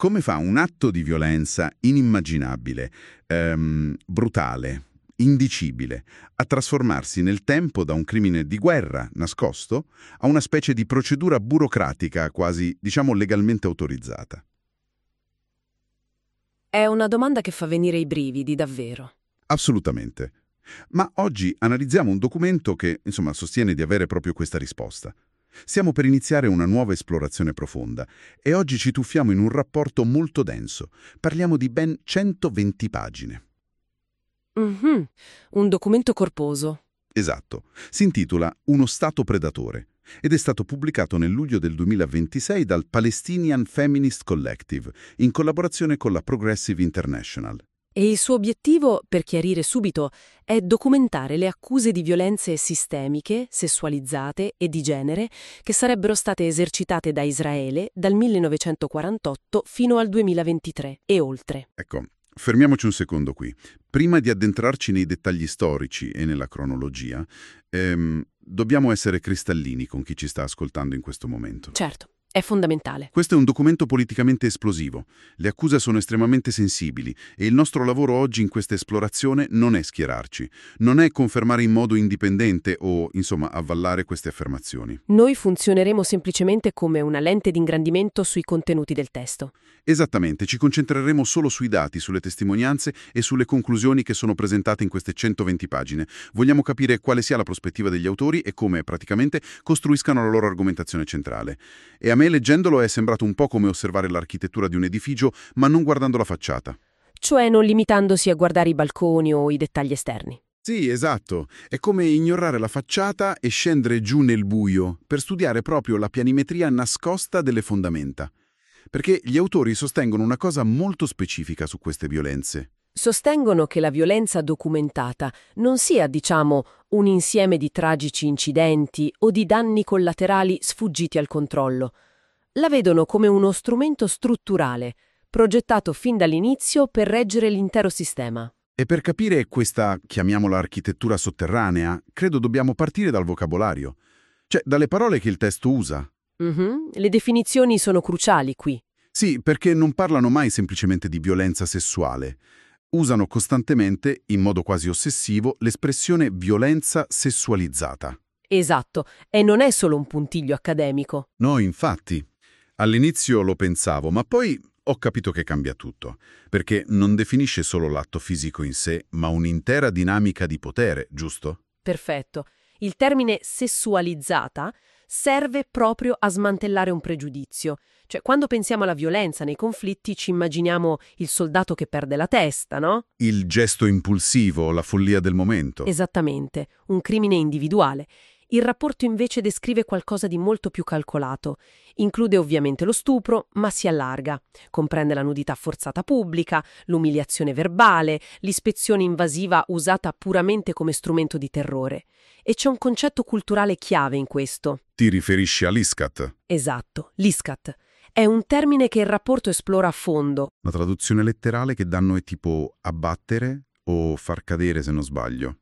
Come fa un atto di violenza inimmaginabile, brutale, indicibile, a trasformarsi nel tempo da un crimine di guerra nascosto a una specie di procedura burocratica quasi, diciamo, legalmente autorizzata? È una domanda che fa venire i brividi, davvero. Assolutamente. Ma oggi analizziamo un documento che, insomma, sostiene di avere proprio questa risposta. Stiamo per iniziare una nuova esplorazione profonda e oggi ci tuffiamo in un rapporto molto denso. Parliamo di ben 120 pagine. Un documento corposo. Esatto. Si intitola Uno Stato predatore ed è stato pubblicato nel luglio del 2026 dal Palestinian Feminist Collective in collaborazione con la Progressive International. E il suo obiettivo, per chiarire subito, è documentare le accuse di violenze sistemiche, sessualizzate e di genere che sarebbero state esercitate da Israele dal 1948 fino al 2023 e oltre. Ecco, fermiamoci un secondo qui. Prima di addentrarci nei dettagli storici e nella cronologia, dobbiamo essere cristallini con chi ci sta ascoltando in questo momento. Certo, è fondamentale. Questo è un documento politicamente esplosivo. Le accuse sono estremamente sensibili e il nostro lavoro oggi in questa esplorazione non è schierarci, non è confermare in modo indipendente o, insomma, avvallare queste affermazioni. Noi funzioneremo semplicemente come una lente di ingrandimento sui contenuti del testo. Esattamente, ci concentreremo solo sui dati, sulle testimonianze e sulle conclusioni che sono presentate in queste 120 pagine. Vogliamo capire quale sia la prospettiva degli autori e come, praticamente, costruiscano la loro argomentazione centrale. E a me, leggendolo, è sembrato un po' come osservare l'architettura di un edificio, ma non guardando la facciata. Cioè non limitandosi a guardare i balconi o i dettagli esterni. Sì, esatto. È come ignorare la facciata e scendere giù nel buio per studiare proprio la pianimetria nascosta delle fondamenta. Perché gli autori sostengono una cosa molto specifica su queste violenze. Sostengono che la violenza documentata non sia, diciamo, un insieme di tragici incidenti o di danni collaterali sfuggiti al controllo. La vedono come uno strumento strutturale, progettato fin dall'inizio per reggere l'intero sistema. E per capire questa, chiamiamola architettura sotterranea, credo dobbiamo partire dal vocabolario. Cioè, dalle parole che il testo usa. Le definizioni sono cruciali qui. Sì, perché non parlano mai semplicemente di violenza sessuale. Usano costantemente, in modo quasi ossessivo, l'espressione violenza sessualizzata. Esatto, e non è solo un puntiglio accademico. No, infatti. All'inizio lo pensavo, ma poi ho capito che cambia tutto, perché non definisce solo l'atto fisico in sé, ma un'intera dinamica di potere, giusto? Perfetto. Il termine sessualizzata serve proprio a smantellare un pregiudizio. Cioè, quando pensiamo alla violenza nei conflitti ci immaginiamo il soldato che perde la testa, no? Il gesto impulsivo, la follia del momento. Esattamente, un crimine individuale. Il rapporto invece descrive qualcosa di molto più calcolato. Include ovviamente lo stupro, ma si allarga. Comprende la nudità forzata pubblica, l'umiliazione verbale, l'ispezione invasiva usata puramente come strumento di terrore. E c'è un concetto culturale chiave in questo. Ti riferisci all'ISCAT? Esatto, l'ISCAT. È un termine che il rapporto esplora a fondo. La traduzione letterale che danno è tipo abbattere o far cadere, se non sbaglio.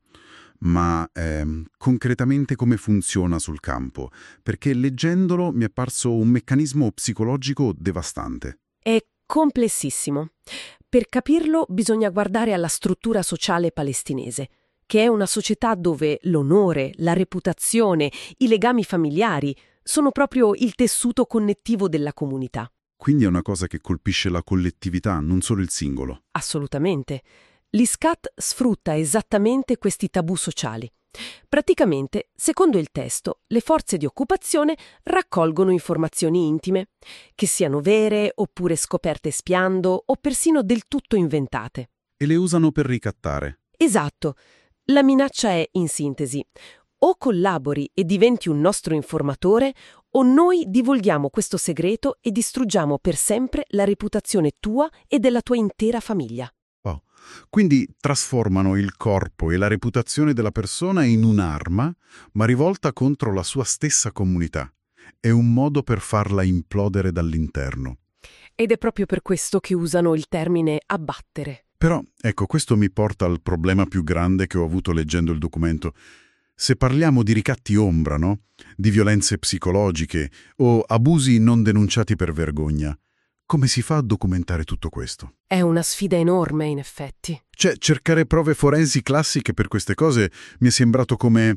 Ma concretamente come funziona sul campo? Perché leggendolo mi è parso un meccanismo psicologico devastante. È complessissimo. Per capirlo bisogna guardare alla struttura sociale palestinese, che è una società dove l'onore, la reputazione, i legami familiari sono proprio il tessuto connettivo della comunità. Quindi è una cosa che colpisce la collettività, non solo il singolo. Assolutamente. L'ISCAT sfrutta esattamente questi tabù sociali. Praticamente, secondo il testo, le forze di occupazione raccolgono informazioni intime, che siano vere oppure scoperte spiando o persino del tutto inventate. E le usano per ricattare. Esatto. La minaccia è, in sintesi, o collabori e diventi un nostro informatore, o noi divulghiamo questo segreto e distruggiamo per sempre la reputazione tua e della tua intera famiglia. Quindi trasformano il corpo e la reputazione della persona in un'arma, ma rivolta contro la sua stessa comunità. È un modo per farla implodere dall'interno. Ed è proprio per questo che usano il termine abbattere. Però, ecco, questo mi porta al problema più grande che ho avuto leggendo il documento. Se parliamo di ricatti ombra, no? Di violenze psicologiche o abusi non denunciati per vergogna, Come si fa a documentare tutto questo? È una sfida enorme, in effetti. Cioè, cercare prove forensi classiche per queste cose mi è sembrato come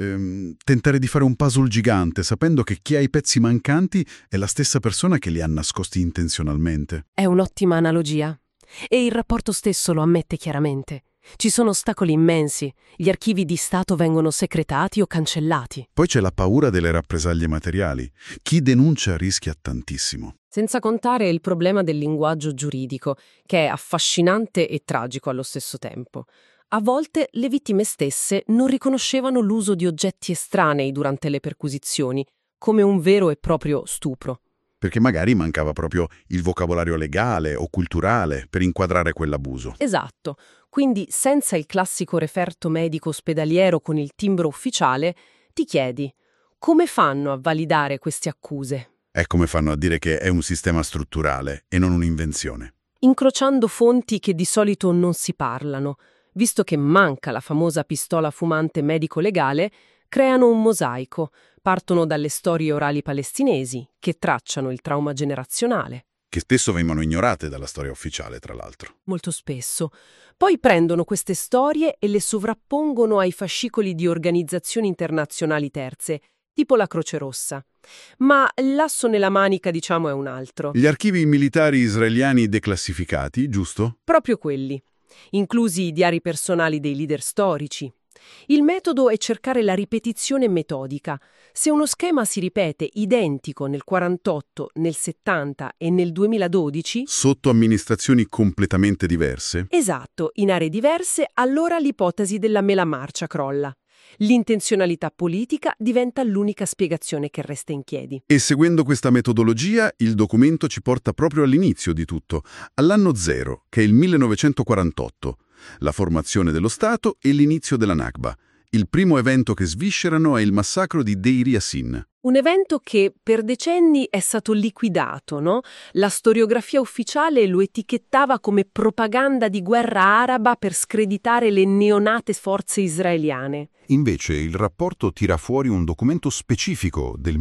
tentare di fare un puzzle gigante, sapendo che chi ha i pezzi mancanti è la stessa persona che li ha nascosti intenzionalmente. È un'ottima analogia. E il rapporto stesso lo ammette chiaramente. Ci sono ostacoli immensi. Gli archivi di Stato vengono secretati o cancellati. Poi c'è la paura delle rappresaglie materiali. Chi denuncia rischia tantissimo. Senza contare il problema del linguaggio giuridico, che è affascinante e tragico allo stesso tempo. A volte le vittime stesse non riconoscevano l'uso di oggetti estranei durante le perquisizioni, come un vero e proprio stupro. Perché magari mancava proprio il vocabolario legale o culturale per inquadrare quell'abuso. Esatto. Quindi, senza il classico referto medico ospedaliero con il timbro ufficiale, ti chiedi, come fanno a validare queste accuse? È come fanno a dire che è un sistema strutturale e non un'invenzione. Incrociando fonti che di solito non si parlano, visto che manca la famosa pistola fumante medico-legale, creano un mosaico, partono dalle storie orali palestinesi, che tracciano il trauma generazionale. Che spesso vengono ignorate dalla storia ufficiale, tra l'altro. Molto spesso. Poi prendono queste storie e le sovrappongono ai fascicoli di organizzazioni internazionali terze, tipo la Croce Rossa. Ma l'asso nella manica, diciamo, è un altro. Gli archivi militari israeliani declassificati, giusto? Proprio quelli, inclusi i diari personali dei leader storici. Il metodo è cercare la ripetizione metodica. Se uno schema si ripete identico nel 48, nel 70 e nel 2012, Sotto amministrazioni completamente diverse? esatto, in aree diverse, allora l'ipotesi della mela marcia crolla. L'intenzionalità politica diventa l'unica spiegazione che resta in piedi. E seguendo questa metodologia, il documento ci porta proprio all'inizio di tutto, all'anno zero, che è il 1948, la formazione dello Stato e l'inizio della Nakba. Il primo evento che sviscerano è il massacro di Deir Yassin. Un evento che per decenni è stato liquidato, no? La storiografia ufficiale lo etichettava come propaganda di guerra araba per screditare le neonate forze israeliane. Invece il rapporto tira fuori un documento specifico del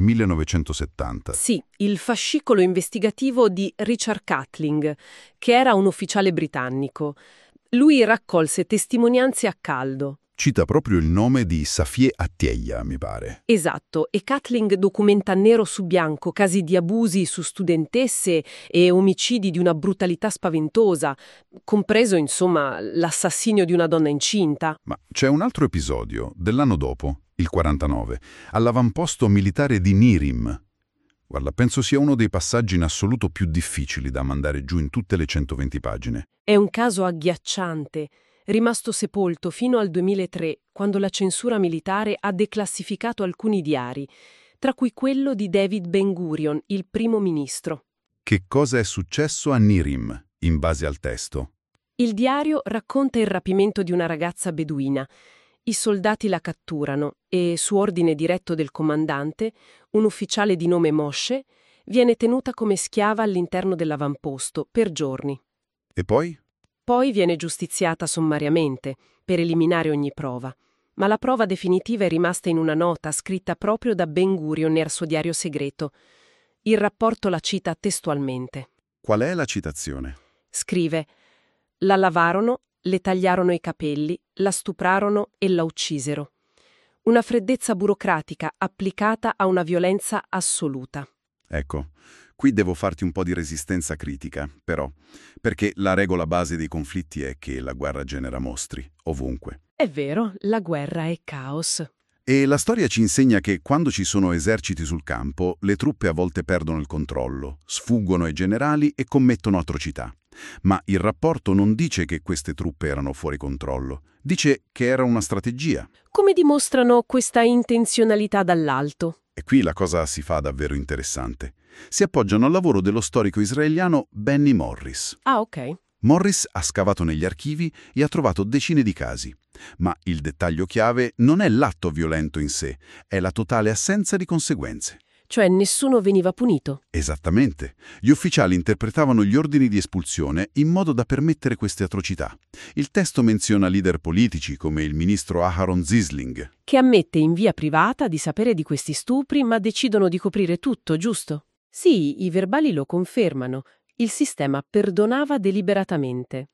1970. Sì, il fascicolo investigativo di Richard Catling, che era un ufficiale britannico. Lui raccolse testimonianze a caldo. Cita proprio il nome di Safie Attieia, mi pare. Esatto, e Catling documenta nero su bianco casi di abusi su studentesse e omicidi di una brutalità spaventosa, compreso, insomma, l'assassinio di una donna incinta. Ma c'è un altro episodio, dell'anno dopo, il 49, all'avamposto militare di Nirim. Guarda, penso sia uno dei passaggi in assoluto più difficili da mandare giù in tutte le 120 pagine. È un caso agghiacciante, rimasto sepolto fino al 2003, quando la censura militare ha declassificato alcuni diari, tra cui quello di David Ben Gurion, il primo ministro. Che cosa è successo a Nirim, in base al testo? Il diario racconta il rapimento di una ragazza beduina. I soldati la catturano e, su ordine diretto del comandante, un ufficiale di nome Moshe, viene tenuta come schiava all'interno dell'avamposto per giorni. E poi? Poi viene giustiziata sommariamente, per eliminare ogni prova. Ma la prova definitiva è rimasta in una nota scritta proprio da Ben Gurion nel suo diario segreto. Il rapporto la cita testualmente. Qual è la citazione? Scrive: «La lavarono, le tagliarono i capelli, la stuprarono e la uccisero. Una freddezza burocratica applicata a una violenza assoluta». Ecco, qui devo farti un po' di resistenza critica, però, perché la regola base dei conflitti è che la guerra genera mostri, ovunque. È vero, la guerra è caos. E la storia ci insegna che quando ci sono eserciti sul campo, le truppe a volte perdono il controllo, sfuggono ai generali e commettono atrocità. Ma il rapporto non dice che queste truppe erano fuori controllo, dice che era una strategia. Come dimostrano questa intenzionalità dall'alto? E qui la cosa si fa davvero interessante. Si appoggiano al lavoro dello storico israeliano Benny Morris. Ah, ok. Morris ha scavato negli archivi e ha trovato decine di casi. Ma il dettaglio chiave non è l'atto violento in sé, è la totale assenza di conseguenze. Cioè nessuno veniva punito. Esattamente. Gli ufficiali interpretavano gli ordini di espulsione in modo da permettere queste atrocità. Il testo menziona leader politici come il ministro Aharon Zisling. Che ammette in via privata di sapere di questi stupri, ma decidono di coprire tutto, giusto? Sì, i verbali lo confermano. Il sistema perdonava deliberatamente.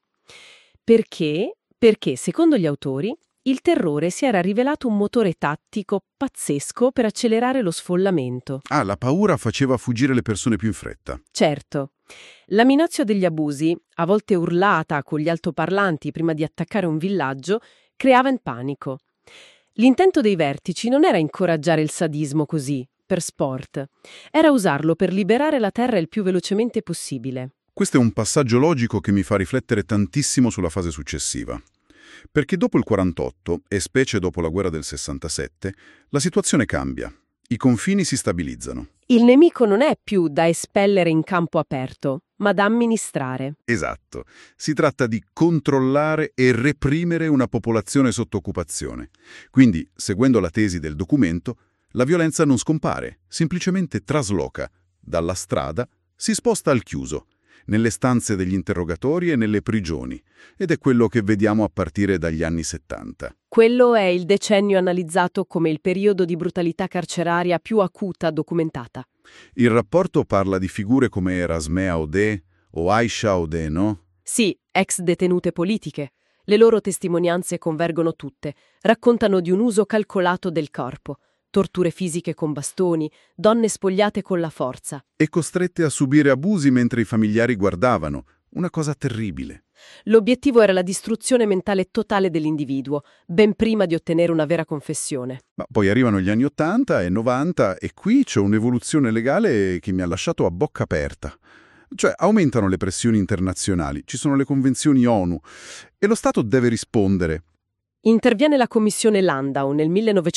Perché? Perché, secondo gli autori, il terrore si era rivelato un motore tattico pazzesco per accelerare lo sfollamento. Ah, la paura faceva fuggire le persone più in fretta. Certo, la minaccia degli abusi, a volte urlata con gli altoparlanti prima di attaccare un villaggio, creava il panico. L'intento dei vertici non era incoraggiare il sadismo così, per sport, era usarlo per liberare la terra il più velocemente possibile. Questo è un passaggio logico che mi fa riflettere tantissimo sulla fase successiva. Perché dopo il 48, e specie dopo la guerra del 67, la situazione cambia. I confini si stabilizzano. Il nemico non è più da espellere in campo aperto, ma da amministrare. Esatto. Si tratta di controllare e reprimere una popolazione sotto occupazione. Quindi, seguendo la tesi del documento, la violenza non scompare, semplicemente trasloca. Dalla strada si sposta al chiuso, nelle stanze degli interrogatori e nelle prigioni, ed è quello che vediamo a partire dagli anni 70. Quello è il decennio analizzato come il periodo di brutalità carceraria più acuta documentata. Il rapporto parla di figure come Rasmea Odeh o Aisha Odeh, no? Sì, ex detenute politiche. Le loro testimonianze convergono tutte, raccontano di un uso calcolato del corpo, torture fisiche con bastoni, donne spogliate con la forza. E costrette a subire abusi mentre i familiari guardavano. Una cosa terribile. L'obiettivo era la distruzione mentale totale dell'individuo, ben prima di ottenere una vera confessione. Ma poi arrivano gli anni 80 e 90 e qui c'è un'evoluzione legale che mi ha lasciato a bocca aperta. Cioè, aumentano le pressioni internazionali, ci sono le convenzioni ONU e lo Stato deve rispondere. Interviene la Commissione Landau nel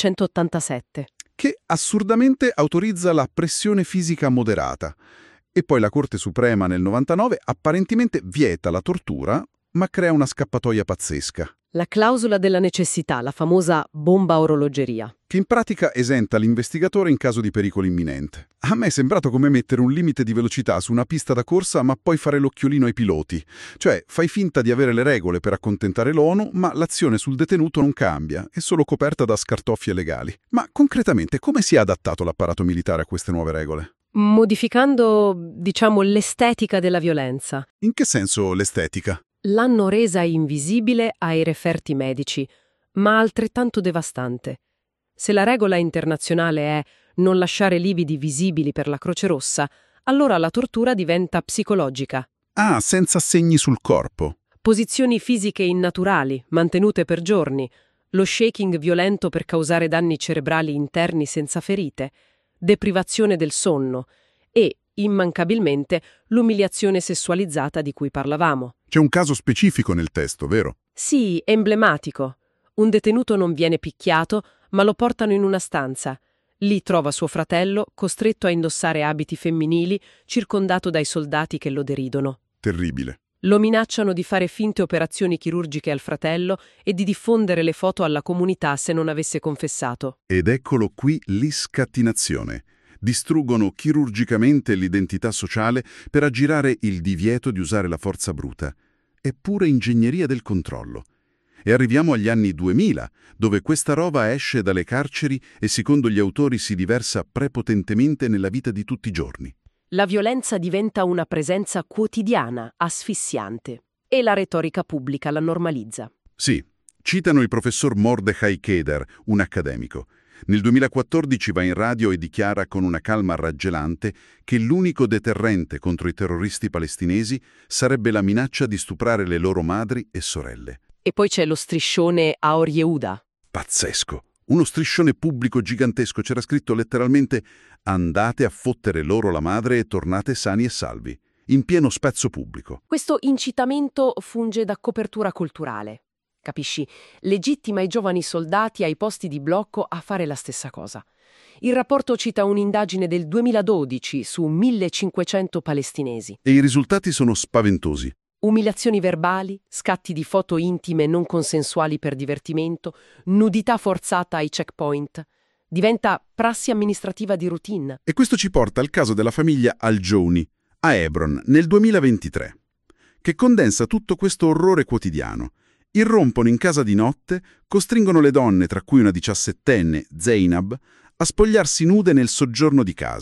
1987. Che assurdamente autorizza la pressione fisica moderata. E poi la Corte Suprema nel 99 apparentemente vieta la tortura, ma crea una scappatoia pazzesca, La clausola della necessità, la famosa bomba a orologeria. che in pratica esenta l'investigatore in caso di pericolo imminente. A me è sembrato come mettere un limite di velocità su una pista da corsa, ma poi fare l'occhiolino ai piloti. Cioè, fai finta di avere le regole per accontentare l'ONU, ma l'azione sul detenuto non cambia, è solo coperta da scartoffie legali. Ma concretamente, come si è adattato l'apparato militare a queste nuove regole? Modificando, diciamo, l'estetica della violenza. In che senso l'estetica? L'hanno resa invisibile ai referti medici, ma altrettanto devastante. Se la regola internazionale è non lasciare lividi visibili per la Croce Rossa, allora la tortura diventa psicologica. Ah, senza segni sul corpo. Posizioni fisiche innaturali, mantenute per giorni, lo shaking violento per causare danni cerebrali interni senza ferite, deprivazione del sonno e, immancabilmente, l'umiliazione sessualizzata di cui parlavamo. C'è un caso specifico nel testo, vero? Sì, emblematico. Un detenuto non viene picchiato, ma lo portano in una stanza. Lì trova suo fratello, costretto a indossare abiti femminili, circondato dai soldati che lo deridono. Terribile. Lo minacciano di fare finte operazioni chirurgiche al fratello e di diffondere le foto alla comunità se non avesse confessato. Ed eccolo qui l'iscattinazione. Distruggono chirurgicamente l'identità sociale per aggirare il divieto di usare la forza bruta. È pure ingegneria del controllo. E arriviamo agli anni 2000, dove questa roba esce dalle carceri e secondo gli autori si diversa prepotentemente nella vita di tutti i giorni. La violenza diventa una presenza quotidiana, asfissiante, e la retorica pubblica la normalizza. Sì, citano il professor Mordechai Keder, un accademico. Nel 2014 va in radio e dichiara con una calma raggelante che l'unico deterrente contro i terroristi palestinesi sarebbe la minaccia di stuprare le loro madri e sorelle. E poi c'è lo striscione a Or Yehuda. Pazzesco! Uno striscione pubblico gigantesco, c'era scritto letteralmente «Andate a fottere loro la madre e tornate sani e salvi», in pieno spezzo pubblico. Questo incitamento funge da copertura culturale. Capisci? Legittima i giovani soldati ai posti di blocco a fare la stessa cosa. Il rapporto cita un'indagine del 2012 su 1500 palestinesi. E i risultati sono spaventosi. Umiliazioni verbali, scatti di foto intime non consensuali per divertimento, nudità forzata ai checkpoint. Diventa prassi amministrativa di routine. E questo ci porta al caso della famiglia Al-Jouni, a Hebron, nel 2023, che condensa tutto questo orrore quotidiano. Irrompono in casa di notte, costringono le donne, tra cui una 17enne, Zainab, a spogliarsi nude nel soggiorno di casa,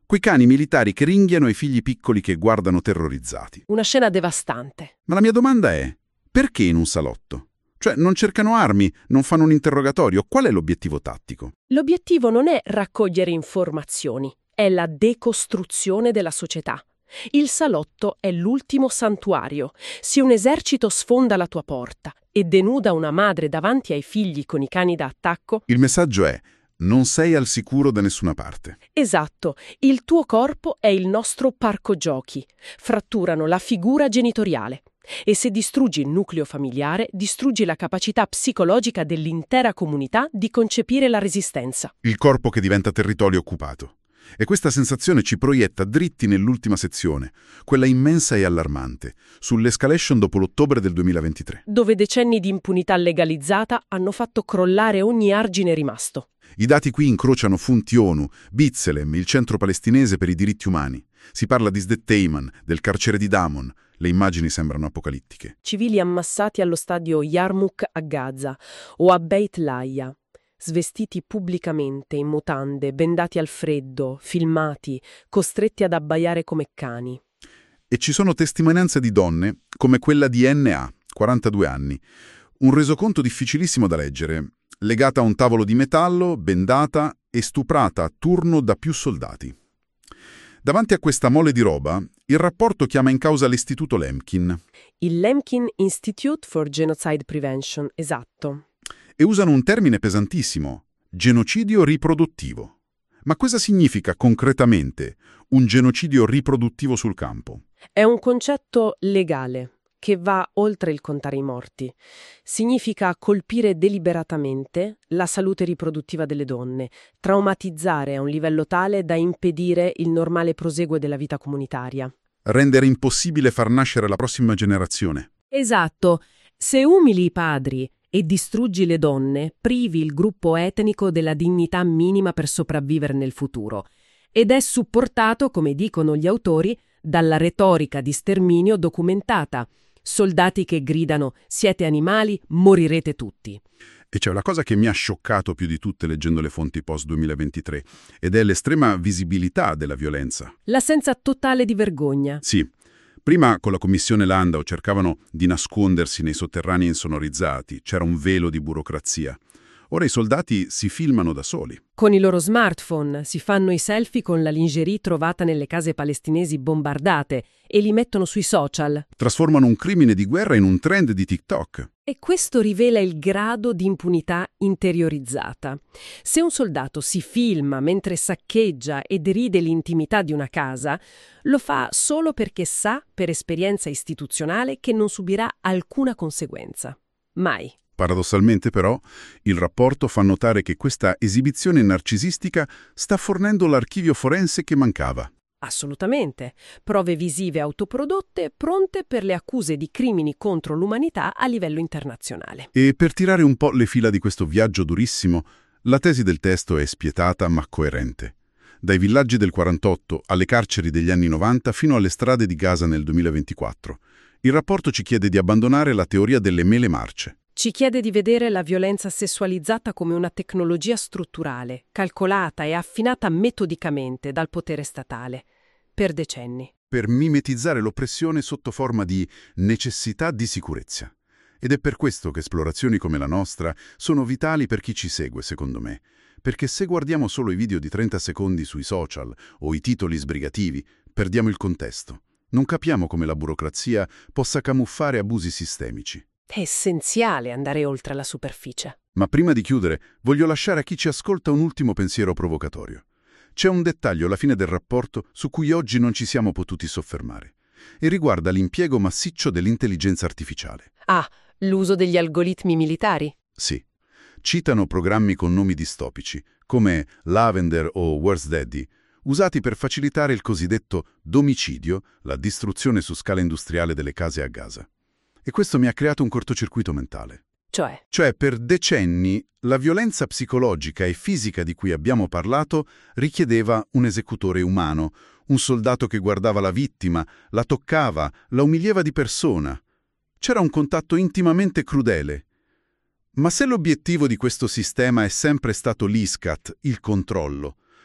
Quei cani militari che ringhiano e i figli piccoli che guardano terrorizzati. Una scena devastante. Ma la mia domanda è, perché in un salotto? Cioè, non cercano armi, non fanno un interrogatorio, qual è l'obiettivo tattico? L'obiettivo non è raccogliere informazioni, è la decostruzione della società. Il salotto è l'ultimo santuario. Se un esercito sfonda la tua porta e denuda una madre davanti ai figli con i cani da attacco... Il messaggio è, non sei al sicuro da nessuna parte. Esatto, il tuo corpo è il nostro parco giochi. Fratturano la figura genitoriale. E se distruggi il nucleo familiare, distruggi la capacità psicologica dell'intera comunità di concepire la resistenza. Il corpo che diventa territorio occupato. E questa sensazione ci proietta dritti nell'ultima sezione, quella immensa e allarmante, sull'escalation dopo l'ottobre del 2023. Dove decenni di impunità legalizzata hanno fatto crollare ogni argine rimasto. I dati qui incrociano fonti ONU, B'Tselem, il centro palestinese per i diritti umani. Si parla di Sde Teiman, del carcere di Damon. Le immagini sembrano apocalittiche. Civili ammassati allo stadio Yarmouk a Gaza o a Beit Laia, svestiti pubblicamente in mutande, bendati al freddo, filmati, costretti ad abbaiare come cani. E ci sono testimonianze di donne, come quella di N.A., 42 anni. Un resoconto difficilissimo da leggere, legata a un tavolo di metallo, bendata e stuprata a turno da più soldati. Davanti a questa mole di roba, il rapporto chiama in causa l'istituto Lemkin. Il Lemkin Institute for Genocide Prevention, esatto. E usano un termine pesantissimo, genocidio riproduttivo. Ma cosa significa concretamente un genocidio riproduttivo sul campo? È un concetto legale che va oltre il contare i morti. Significa colpire deliberatamente la salute riproduttiva delle donne, traumatizzare a un livello tale da impedire il normale proseguo della vita comunitaria. Rendere impossibile far nascere la prossima generazione. Esatto. Se umili i padri e distruggi le donne, privi il gruppo etnico della dignità minima per sopravvivere nel futuro. Ed è supportato, come dicono gli autori, dalla retorica di sterminio documentata. Soldati che gridano «Siete animali, morirete tutti». E c'è una cosa che mi ha scioccato più di tutte leggendo le fonti post-2023, ed è l'estrema visibilità della violenza. L'assenza totale di vergogna. Sì. Prima con la commissione Landau cercavano di nascondersi nei sotterranei insonorizzati, c'era un velo di burocrazia. Ora i soldati si filmano da soli. Con i loro smartphone si fanno i selfie con la lingerie trovata nelle case palestinesi bombardate e li mettono sui social. Trasformano un crimine di guerra in un trend di TikTok. E questo rivela il grado di impunità interiorizzata. Se un soldato si filma mentre saccheggia e deride l'intimità di una casa, lo fa solo perché sa, per esperienza istituzionale, che non subirà alcuna conseguenza. Mai. Paradossalmente, però, il rapporto fa notare che questa esibizione narcisistica sta fornendo l'archivio forense che mancava. Assolutamente. Prove visive autoprodotte pronte per le accuse di crimini contro l'umanità a livello internazionale. E per tirare un po' le fila di questo viaggio durissimo, la tesi del testo è spietata ma coerente. Dai villaggi del 48 alle carceri degli anni 90 fino alle strade di Gaza nel 2024. Il rapporto ci chiede di abbandonare la teoria delle mele marce. Ci chiede di vedere la violenza sessualizzata come una tecnologia strutturale, calcolata e affinata metodicamente dal potere statale, per decenni. Per mimetizzare l'oppressione sotto forma di necessità di sicurezza. Ed è per questo che esplorazioni come la nostra sono vitali per chi ci segue, secondo me. Perché se guardiamo solo i video di 30 secondi sui social o i titoli sbrigativi, perdiamo il contesto. Non capiamo come la burocrazia possa camuffare abusi sistemici. È essenziale andare oltre la superficie. Ma prima di chiudere, voglio lasciare a chi ci ascolta un ultimo pensiero provocatorio. C'è un dettaglio alla fine del rapporto su cui oggi non ci siamo potuti soffermare, e riguarda l'impiego massiccio dell'intelligenza artificiale. Ah, l'uso degli algoritmi militari? Sì. Citano programmi con nomi distopici, come Lavender o Where's Daddy, usati per facilitare il cosiddetto domicidio, la distruzione su scala industriale delle case a Gaza. E questo mi ha creato un cortocircuito mentale. Cioè, per decenni, la violenza psicologica e fisica di cui abbiamo parlato richiedeva un esecutore umano, un soldato che guardava la vittima, la toccava, la umiliava di persona. C'era un contatto intimamente crudele. Ma se l'obiettivo di questo sistema è sempre stato l'ISCAT, il controllo,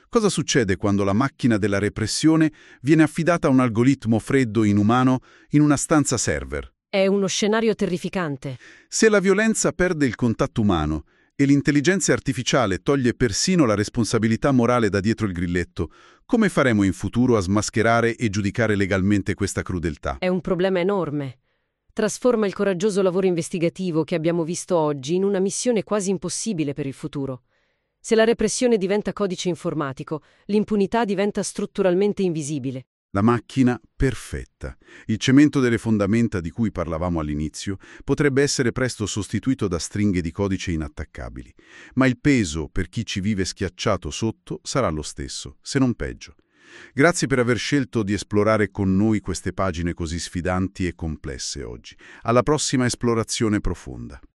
Cosa succede quando la macchina della repressione viene affidata a un algoritmo freddo inumano in una stanza server? È uno scenario terrificante. Se la violenza perde il contatto umano e l'intelligenza artificiale toglie persino la responsabilità morale da dietro il grilletto, come faremo in futuro a smascherare e giudicare legalmente questa crudeltà? È un problema enorme. Trasforma il coraggioso lavoro investigativo che abbiamo visto oggi in una missione quasi impossibile per il futuro. Se la repressione diventa codice informatico, l'impunità diventa strutturalmente invisibile. La macchina perfetta, il cemento delle fondamenta di cui parlavamo all'inizio, potrebbe essere presto sostituito da stringhe di codice inattaccabili, ma il peso per chi ci vive schiacciato sotto sarà lo stesso, se non peggio. Grazie per aver scelto di esplorare con noi queste pagine così sfidanti e complesse oggi. Alla prossima esplorazione profonda.